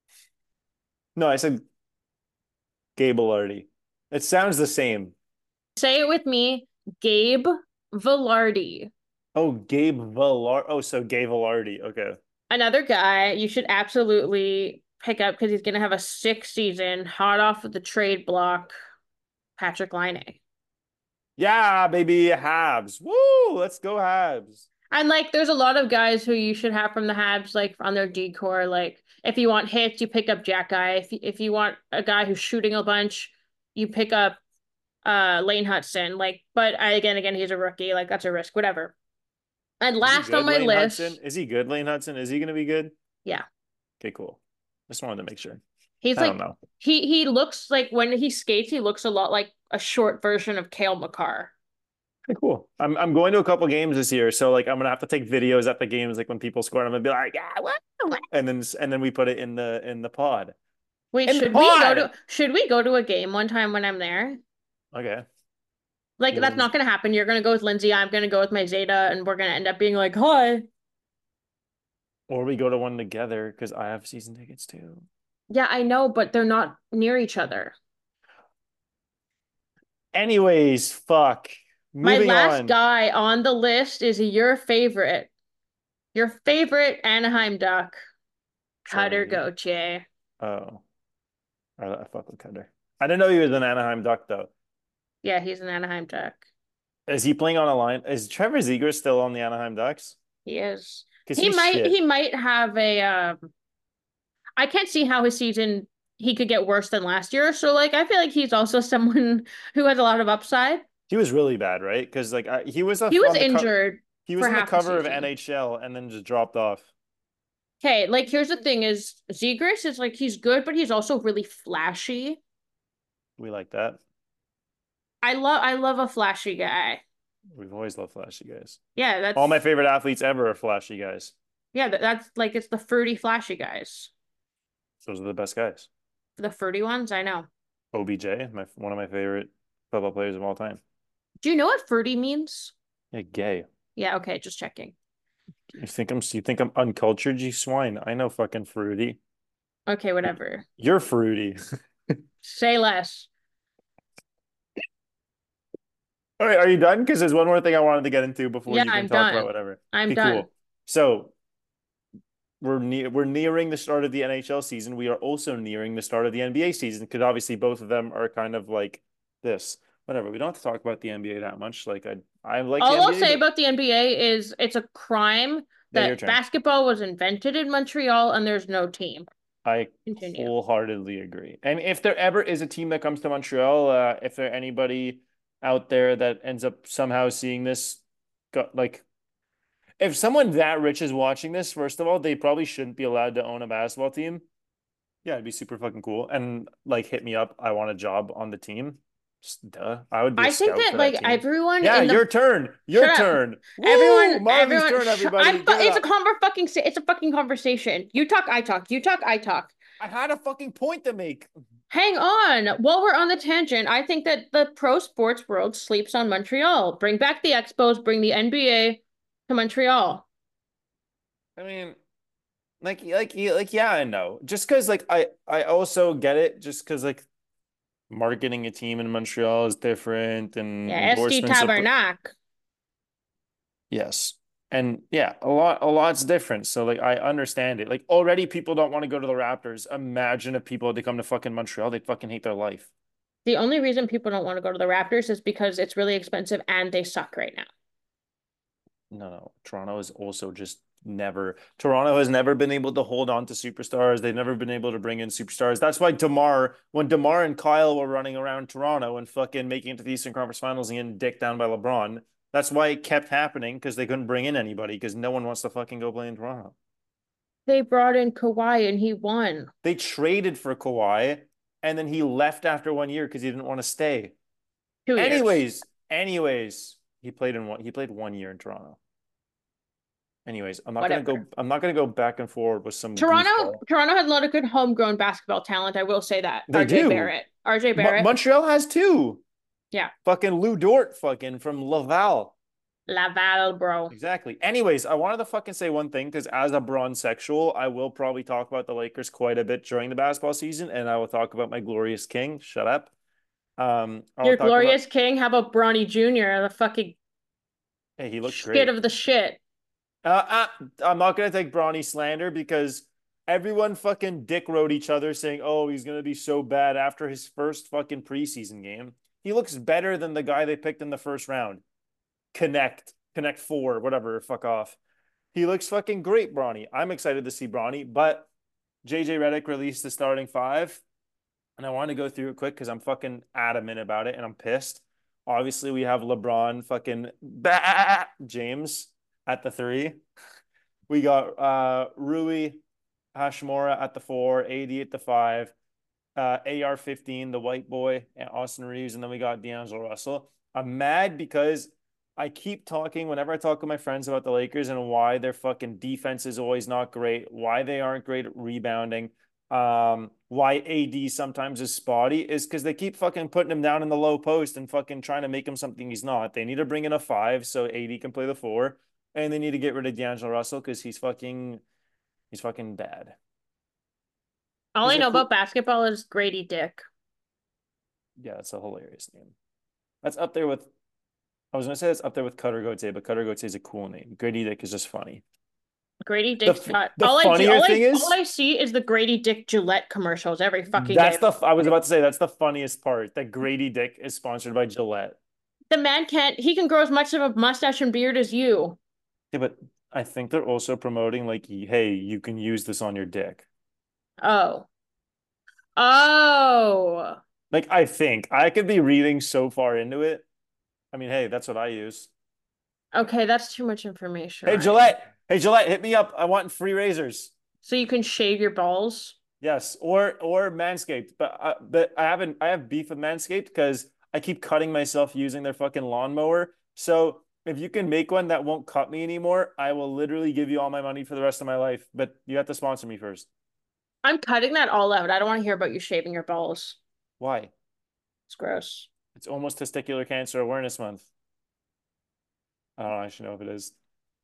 No, I said Gabe Vilardi. It sounds the same. Say it with me. Gabe Velarde. Oh, Gabe Villar. Oh, so Gabe Velarde. Okay. Another guy you should absolutely pick up because he's going to have a sick season, hot off of the trade block. Patrick Laine. Yeah, baby, Habs. Woo! Let's go Habs. And like, there's a lot of guys who you should have from the Habs, like on their decor. Like, if you want hits, you pick up Jack Guy. If you want a guy who's shooting a bunch, you pick up Lane Hudson. Like, but again, he's a rookie. Like, that's a risk. Whatever. And Is he last on good, my Lane Hudson? list, Is he good, Lane Hudson? Is he going to be good? yeah, Okay, cool. Just wanted to make sure. he's I don't like know. he looks like when he skates, he looks a lot like a short version of Cale Makar. Okay, cool. I'm going to a couple games this year, so like I'm gonna have to take videos at the games, like when people score, and I'm gonna be like, yeah, what? And then we put it in the pod. Wait, In the pod. should we go to a game one time when I'm there? Okay. Like that's not gonna happen. You're gonna go with Lindsay, I'm gonna go with my Zeta, and we're gonna end up being like, hi. Or we go to one together because I have season tickets too. Yeah, I know, but they're not near each other. Anyways, fuck. My Moving last on. guy on the list is your favorite Anaheim Duck, Cutter Charlie. Gauthier. Oh, I fuck with Cutter. I didn't know he was an Anaheim Duck though. Yeah, he's an Anaheim Duck. Is he playing on a line? Is Trevor Zegras still on the Anaheim Ducks? He is. Because he's shit. He might have a I can't see how his season he could get worse than last year. So like I feel like he's also someone who has a lot of upside. He was really bad, right? Because like he was He was on the injured he was for on the half the cover of season. NHL and then just dropped off. Okay, like here's the thing is Zegras is like he's good, but he's also really flashy. We like that. I love a flashy guy. We've always loved flashy guys. Yeah, All my that's favorite athletes ever are flashy guys. yeah, that's like it's the fruity flashy guys. Those are the best guys. The fruity ones, I know. OBJ, one of my favorite football players of all time. Do you know what fruity means? Yeah, gay. Yeah, okay, just checking. You think I'm uncultured, you swine? I know fucking fruity. Okay, whatever. You're fruity. Say less. All right, are you done? Because there's one more thing I wanted to get into before Yeah, you can I'm talk about done. whatever. I'm Okay, done. cool. So we're nearing the start of the NHL season. We are also nearing the start of the NBA season because obviously both of them are kind of like this. Whatever. We don't have to talk about the NBA that much. Like I like the All I'll NBA, say but about the NBA is it's a crime yeah, your that turn. basketball was invented in Montreal and there's no team. I Continue. wholeheartedly agree. And if there ever is a team that comes to Montreal, if there anybody out there that ends up somehow seeing this, like if someone that rich is watching this, first of all, they probably shouldn't be allowed to own a basketball team. Yeah, it'd be super fucking cool. And like hit me up. I want a job on the team. Just duh. I would be a I think scout that for that like team. everyone Yeah, in the your turn. shut Your up. turn. Woo! Marley's turn, everybody. Give it It's a up. it's a fucking conversation. You talk, I talk. You talk, I talk. I had a fucking point to make. Hang on. While we're on the tangent, I think that the pro sports world sleeps on Montreal. Bring back the Expos, bring the NBA to Montreal. I mean, yeah, I know. Just because like I also get it. Just because like marketing a team in Montreal is different and Yeah, SD endorsements. Tabernac. Yes. And yeah, a lot's different. So like I understand it. Like already people don't want to go to the Raptors. Imagine if people had to come to fucking Montreal, they'd fucking hate their life. The only reason people don't want to go to the Raptors is because it's really expensive and they suck right now. No. Toronto is also just never Toronto has never been able to hold on to superstars. They've never been able to bring in superstars. That's why when DeMar and Kyle were running around Toronto and fucking making it to the Eastern Conference Finals and getting dicked down by LeBron, that's why it kept happening because they couldn't bring in anybody because no one wants to fucking go play in Toronto. They brought in Kawhi and he won. They traded for Kawhi and then he left after 1 year because he didn't want to stay. 2 years. Anyways, he played 1 year in Toronto. Anyways, I'm not Whatever. gonna go back and forward with some Toronto goofball. Toronto has a lot of good homegrown basketball talent. I will say that. They do. RJ Barrett. Montreal has two. Yeah. Fucking Lou Dort fucking from Laval. Laval, bro. Exactly. Anyways, I wanted to fucking say one thing because as a bronzexual, I will probably talk about the Lakers quite a bit during the basketball season, and I will talk about my glorious king. Shut up. Your talk about. glorious king. How about Bronny Jr., the fucking Hey, he looked shit great. of the shit? I'm not gonna take Bronny slander because everyone fucking dick rode each other saying, "Oh, he's gonna be so bad after his first fucking preseason game." He looks better than the guy they picked in the first round. Connect four, whatever. Fuck off. He looks fucking great, Bronny. I'm excited to see Bronny, but JJ Redick released the starting five, and I want to go through it quick because I'm fucking adamant about it and I'm pissed. Obviously, we have LeBron fucking James at the three. We got Rui Hashimura at the four, AD at the five, AR-15, the white boy, and Austin Reeves, and then we got D'Angelo Russell. I'm mad because I keep talking whenever I talk with my friends about the Lakers and why their fucking defense is always not great, why they aren't great at rebounding, why AD sometimes is spotty, is because they keep fucking putting him down in the low post and fucking trying to make him something he's not. They need to bring in a five so AD can play the four, and they need to get rid of D'Angelo Russell because he's fucking bad. All He's I a know cool. about basketball is Grady Dick. Yeah, that's a hilarious name. That's up there with. I was gonna say that's up there with Cutter Gauthier, but Cutter Gauthier is a cool name. Grady Dick is just funny. Grady The Dick's got the funnier thing all is I see is the Grady Dick Gillette commercials every fucking day. that's the I was about to say that's the funniest part. That Grady Dick is sponsored by Gillette. The man he can grow as much of a mustache and beard as you. Yeah, but I think they're also promoting like, hey, you can use this on your dick. Oh. Oh. Like I think I could be reading so far into it. I mean, hey, that's what I use. Okay, that's too much information, Hey Ryan. Gillette, hey Gillette, hit me up. I want free razors. So you can shave your balls? Yes, or Manscaped, but I have beef with Manscaped because I keep cutting myself using their fucking lawnmower. So if you can make one that won't cut me anymore, I will literally give you all my money for the rest of my life. But you have to sponsor me first. I'm cutting that all out. I don't want to hear about you shaving your balls. Why? It's gross. It's almost Testicular Cancer Awareness Month. I don't know. I should know if it is.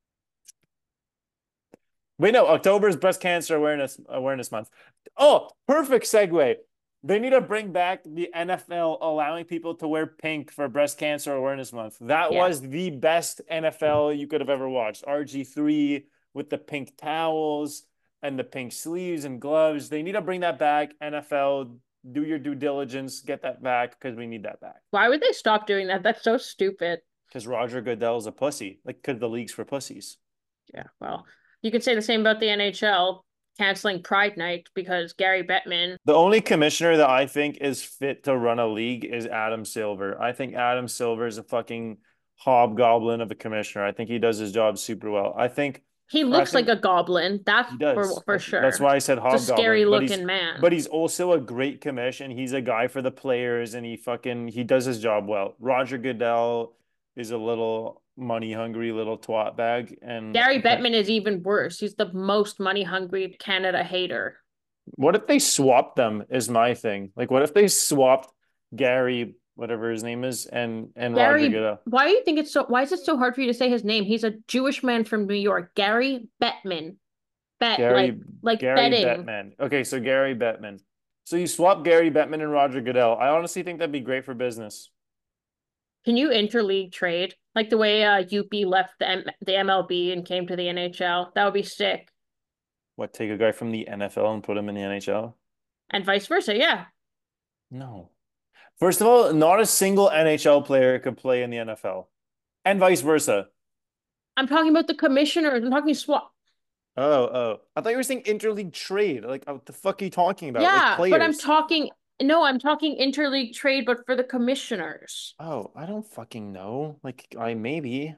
Wait, no, October is Breast Cancer Awareness Month. Oh, perfect segue. They need to bring back the NFL allowing people to wear pink for Breast Cancer Awareness Month. That Yeah. was the best NFL you could have ever watched. RG3 with the pink towels and the pink sleeves and gloves. They need to bring that back. NFL, do your due diligence, get that back because we need that back. Why would they stop doing that? That's so stupid. Because Roger Goodell's a pussy. Like, because the league's for pussies. Yeah, well, you could say the same about the NHL canceling Pride Night because Gary Bettman. The only commissioner that I think is fit to run a league is Adam Silver. I think Adam Silver is a fucking hobgoblin of a commissioner. I think he does his job super well. He looks like a goblin. That's he does. for That's sure. why I said It's a hobgoblin. scary looking man. But he's also a great commission. He's a guy for the players, and he does his job well. Roger Goodell is a little money hungry little twat bag, and Gary Bettman is even worse. He's the most money hungry Canada hater. what if they swapped them? Is my thing. Like, what if they swapped Gary, whatever his name is, and Roger Gary, Goodell? why do you think why is it so hard for you to say his name? He's a Jewish man from New York. Gary Bettman. Gary Like Gary betting. Bettman. Okay, so Gary Bettman. So you swap Gary Bettman and Roger Goodell. I honestly think that'd be great for business. Can you interleague trade? Like the way UP left the MLB and came to the NHL. That would be sick. What, take a guy from the NFL and put him in the NHL? And vice versa, yeah. No. First of all, not a single NHL player could play in the NFL, and vice versa. I'm talking about the commissioners. I'm talking swap. Oh. I thought you were saying interleague trade. Like, what the fuck are you talking about? Like Yeah, but I'm players. talking interleague trade, but for the commissioners. Oh, I don't fucking know. Like, I maybe.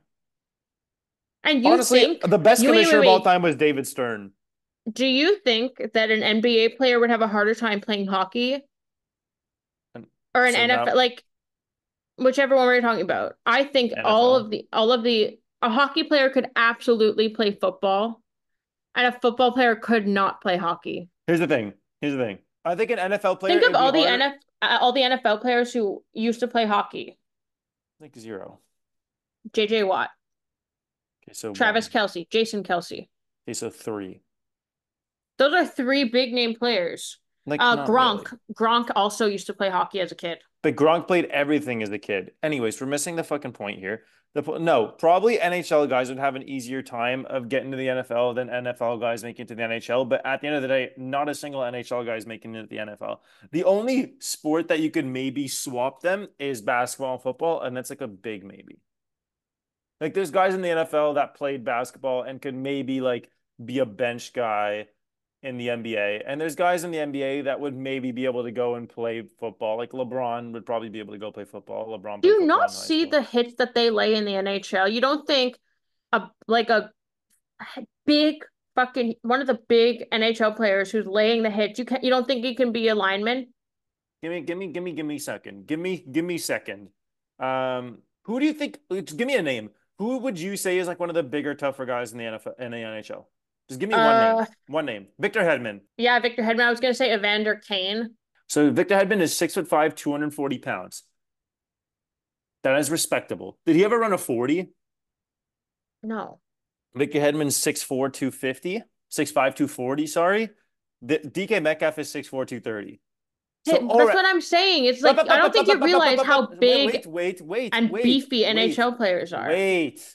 And you Honestly, think the best you wait, commissioner wait, of all wait. time was David Stern. Do you think that an NBA player would have a harder time playing hockey And or an so NFL, now like whichever one we're talking about? I think NFL. a hockey player could absolutely play football, and a football player could not play hockey. Here's the thing. I think an NFL player Think of it'd be harder. all the NFL players who used to play hockey. Like zero. JJ Watt, Okay, so Travis one. Kelce, Jason Kelce. Okay, so three. Those are three big name players. Like, not really. Gronk also used to play hockey as a kid. But Gronk played everything as a kid. Anyways, we're missing the fucking point here. No, probably NHL guys would have an easier time of getting to the NFL than NFL guys making it to the NHL. But at the end of the day, not a single NHL guy is making it to the NFL. The only sport that you could maybe swap them is basketball and football, and that's like a big maybe. Like there's guys in the NFL that played basketball and could maybe like be a bench guy in the NBA. And there's guys in the NBA that would maybe be able to go and play football. Like LeBron would probably be able to go play football. LeBron Do played you football not in high see school. the hits that they lay in the NHL? You don't think a big fucking one of the big NHL players who's laying the hits, you don't think he can be a lineman? Give me a second. Give me a second. Who do you think? Give me a name. Who would you say is like one of the bigger, tougher guys in the NFL in the NHL? Just give me one name. One name. Victor Hedman. Yeah, Victor Hedman. I was gonna say Evander Kane. So Victor Hedman is 6'5", 240 pounds. That is respectable. Did he ever run a 40? No. Victor Hedman's 6'4", 250. 6'5", 240, sorry. DK Metcalf is 6'4", 230. So, That's what I'm saying. It's like I don't think you realize how big and beefy NHL players are. Wait.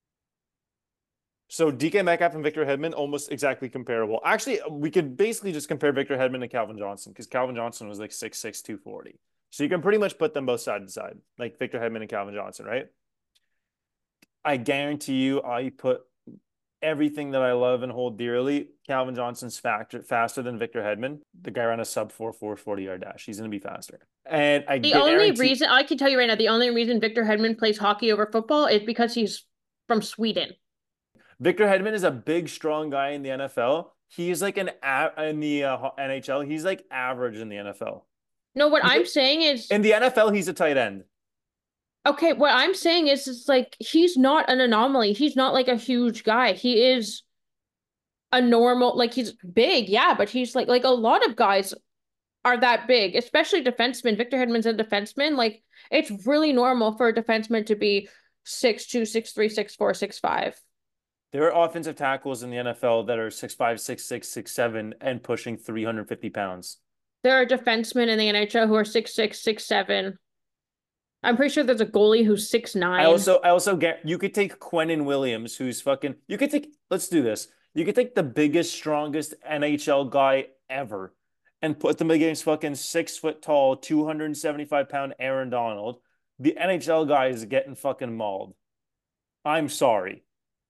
So DK Metcalf and Victor Hedman almost exactly comparable. Actually, we could basically just compare Victor Hedman to Calvin Johnson because Calvin Johnson was like 6'6", 240. So you can pretty much put them both side to side, like Victor Hedman and Calvin Johnson, right? I guarantee you, I put everything that I love and hold dearly. Calvin Johnson's faster than Victor Hedman. The guy ran a sub 4.4 40-yard dash. He's going to be faster. And the only reason I can tell you right now, the only reason Victor Hedman plays hockey over football is because he's from Sweden. Victor Hedman is a big, strong guy in the NFL. He's like in the NHL. He's like average in the NFL. No, what I'm saying is in the NFL, he's a tight end. Okay, what I'm saying is it's like he's not an anomaly. He's not like a huge guy. He is a normal, like he's big, yeah, but he's like a lot of guys are that big, especially defensemen. Victor Hedman's a defenseman. Like it's really normal for a defenseman to be 6'2", 6'3", 6'4", 6'5". There are offensive tackles in the NFL that are 6'5", 6'6", 6'7", and pushing 350 pounds. There are defensemen in the NHL who are 6'6", 6'7". I'm pretty sure there's a goalie who's 6'9". I also get you could take Quentin Williams, who's fucking. You could take. Let's do this. You could take the biggest, strongest NHL guy ever, and put them against fucking 6 foot tall, 275-pound Aaron Donald. The NHL guy is getting fucking mauled. I'm sorry.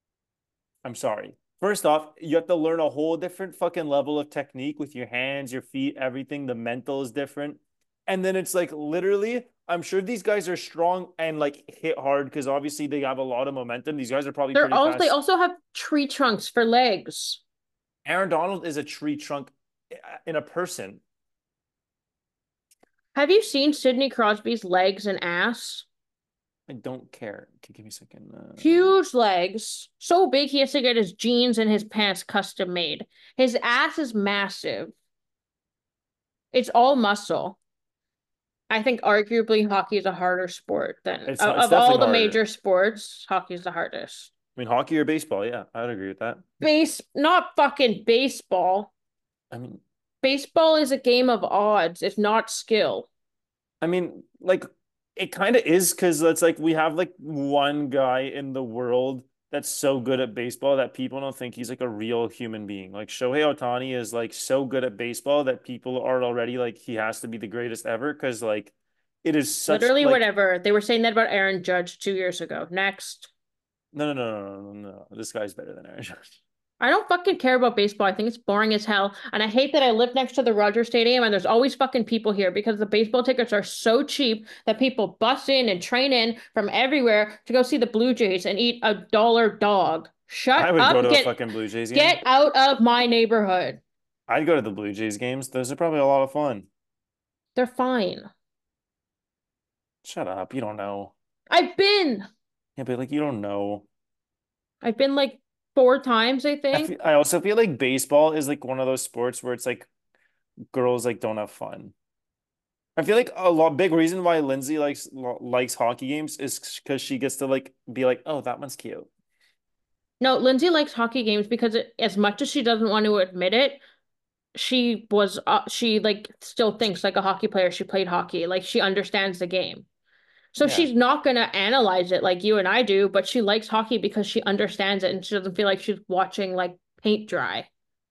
First off, you have to learn a whole different fucking level of technique with your hands, your feet, everything. The mental is different. And then it's like literally, I'm sure these guys are strong and like hit hard because obviously they have a lot of momentum. These guys are probably pretty fast. They also have tree trunks for legs. Aaron Donald is a tree trunk in a person. Have you seen Sidney Crosby's legs and ass? I don't care. Okay, give me a second. Huge legs. So big he has to get his jeans and his pants custom made. His ass is massive. It's all muscle. I think arguably hockey is a harder sport than of all the major sports, hockey is the hardest. I mean, hockey or baseball, yeah, I'd agree with that. Not fucking baseball. I mean, baseball is a game of odds, if not skill. I mean, like it kind of is because it's like we have like one guy in the world that's so good at baseball that people don't think he's like a real human being. Like Shohei Ohtani is like so good at baseball that people are already like he has to be the greatest ever because like it is such literally like, whatever. They were saying that about Aaron Judge 2 years ago. Next. No. This guy's better than Aaron Judge. I don't fucking care about baseball. I think it's boring as hell. And I hate that I live next to the Rogers Stadium and there's always fucking people here because the baseball tickets are so cheap that people bus in and train in from everywhere to go see the Blue Jays and eat a dollar dog. Shut up. I would go to a fucking Blue Jays game. Get out of my neighborhood. I'd go to the Blue Jays games. Those are probably a lot of fun. They're fine. Shut up. You don't know. I've been. Yeah, but like you don't know. I've been like 4 times, I think. I also feel like baseball is like one of those sports where it's like girls like don't have fun. I feel like big reason why Lindsay likes hockey games is because she gets to like be like, oh, that one's cute. No, Lindsay likes hockey games because as much as she doesn't want to admit it, she was she like still thinks like a hockey player. She played hockey. Like she understands the game. So Yeah. she's not gonna analyze it like you and I do, but she likes hockey because she understands it and she doesn't feel like she's watching like paint dry.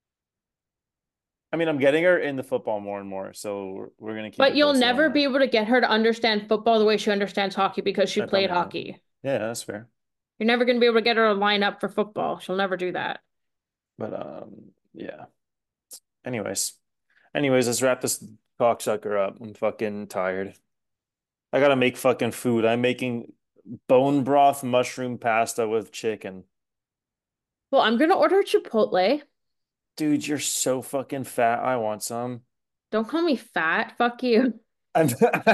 I mean, I'm getting her into football more and more, so we're gonna keep But it you'll posted on never that. be able to get her to understand football the way she understands hockey because she I played probably not. hockey. Yeah, that's fair. You're never gonna be able to get her to line up for football. She'll never do that. But yeah. Anyways. Let's wrap this cocksucker up. I'm fucking tired. I gotta make fucking food. I'm making bone broth mushroom pasta with chicken. Well, I'm gonna order Chipotle. Dude, you're so fucking fat. I want some. Don't call me fat. Fuck you. I'm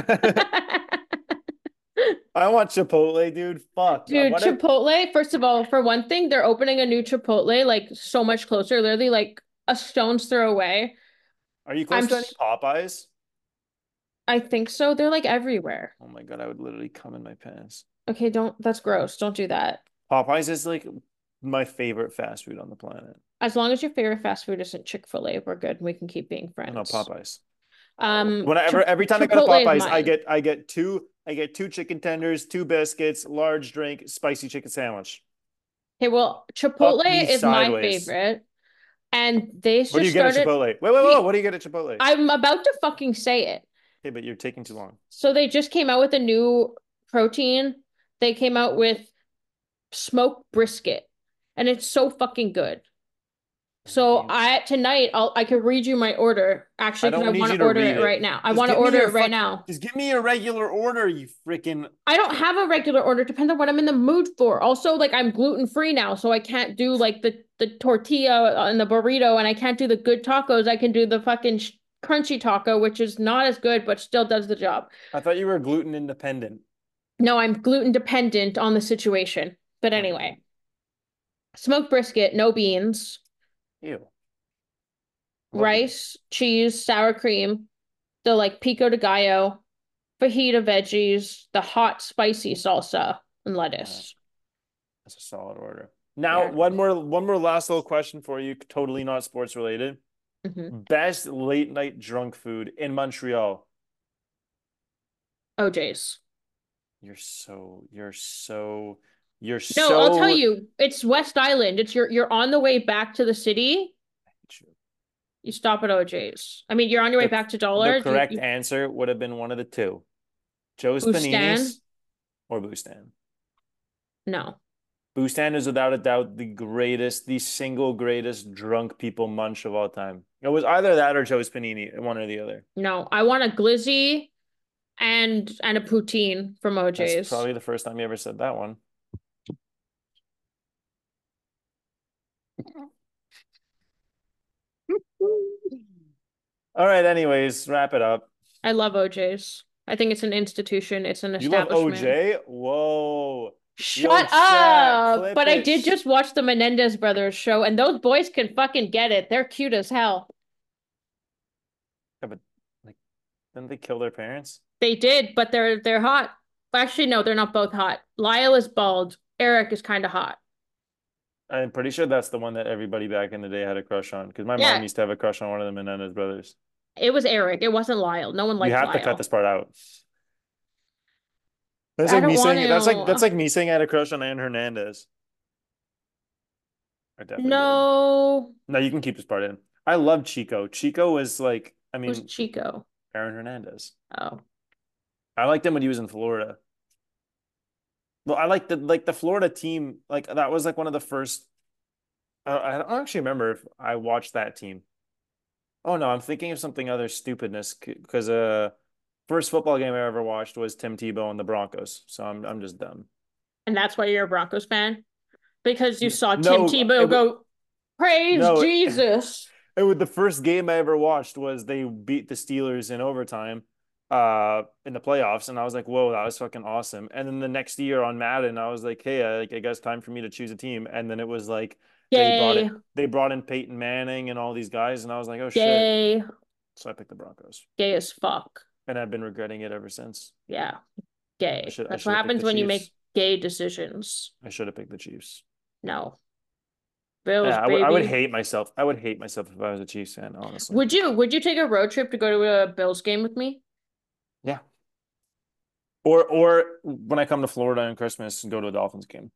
I want Chipotle, dude. Fuck. Dude, What if Chipotle, first of all, for one thing, they're opening a new Chipotle like so much closer, literally like a stone's throw away. are you I'm close to any s- Popeyes? I think so. They're like everywhere. Oh my God, I would literally come in my pants. Okay, don't, that's gross. Don't do that. Popeyes is like my favorite fast food on the planet. As long as your favorite fast food isn't Chick-fil-A, we're good. We can keep being I know friends. Popeyes. Every time I go to Chipotle is Popeyes, mine. I get two chicken tenders, two biscuits, large drink, spicy chicken sandwich. Okay, well, Fuck Chipotle me is my sideways. favorite. And they What do just you get at started. Chipotle? Wait, He, what do you get at Chipotle? I'm about to fucking say it. Okay, but you're taking too long. So they just came out with a new protein. They came out with smoked brisket, and it's so fucking good. So I tonight I could read you my order I actually because I don't need want you to to order read it it. right now. I want to order it right now. Just give me your regular order, you freaking. I don't have a regular order. It depends on what I'm in the mood for. Also, like I'm gluten free now, so I can't do like the tortilla and the burrito, and I can't do the good tacos. I can do the fucking crunchy taco, which is not as good, but still does the job. I thought you were gluten independent. No, I'm gluten dependent on the situation. But Okay. anyway, smoked brisket, no beans, Ew. Love beans. rice, cheese, sour cream, the like pico de gallo, fajita veggies, the hot spicy salsa, and Yeah, lettuce. that's a solid order. Now, Yeah. one more last little question for you, totally not sports related. Hmm. Best late night drunk food in Montreal. OJ's. You're No, I'll tell so you, it's West Island. It's you're on the way back to the city. You stop at OJ's. I mean, you're on your way the back to the Dollards. correct answer would have been one of the two. Joe's Bustan? Paninis or Bustan. No. Bustan is without a doubt the single greatest drunk people munch of all time. It was either that or Joe's Panini, one or the other. No. I want a glizzy and a poutine from That's OJ's. probably the first time you ever said that one. All right, anyways, wrap it up. I love OJ's. I think it's an institution, it's an You love establishment. OJ? Whoa. Yo, Shut chat, up! clip But I it. did just watch the Menendez brothers show, and those boys can fucking get it. They're cute as hell. Yeah, but like, didn't they kill their parents? They did, but they're hot. Actually, no, they're not both hot. Lyle is bald. Eric is kind of hot. I'm pretty sure that's the one that everybody back in the day had a crush on because my mom Yeah, used to have a crush on one of the Menendez brothers. it was Eric. It wasn't Lyle. No one You liked have to cut Lyle. this part out. That's I like don't me want saying that's to. like me saying I had a crush on Ann Hernandez. I definitely did. No. No, you can keep this part in. I love Chico. Chico was like, I Who's mean, Chico? Aaron Hernandez. Oh. I liked him when he was in Florida. Well, I like the Florida team. Like that was like one of the first. I don't actually remember if I watched that team. Oh no, I'm thinking of something other stupidness because first football game I ever watched was Tim Tebow and the Broncos. So I'm just dumb. And that's why you're a Broncos fan? Because you saw Tim No, Tebow go, praise no, Jesus. it was the first game I ever watched was they beat the Steelers in overtime in the playoffs, and I was like, whoa, that was fucking awesome. And then the next year on Madden, I was like, hey, I guess time for me to choose a team. And then it was like Gay. they brought in Peyton Manning and all these guys, and I was like, oh shit. Gay. So I picked the Broncos. Gay as fuck. And I've been regretting it ever since. Yeah. Gay. I That's what should have picked happens the when you make Chiefs. gay decisions. I should have picked the Chiefs. No. Bills, Yeah, I would baby. hate myself. I would hate myself if I was a Chiefs fan, honestly. Would you take a road trip to go to a Bills game with me? Yeah. Or when I come to Florida on Christmas and go to a Dolphins game.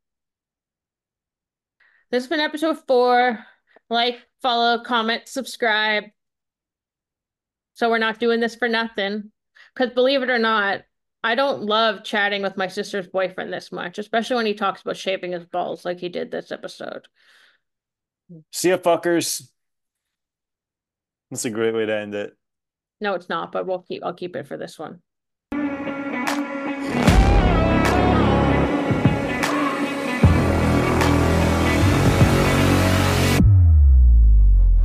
This has been episode 4. Like, follow, comment, subscribe. So we're not doing this for nothing. Because believe it or not, I don't love chatting with my sister's boyfriend this much, especially when he talks about shaving his balls like he did this episode. See ya, fuckers. That's a great way to end it. No, it's not, but I'll keep it for this one.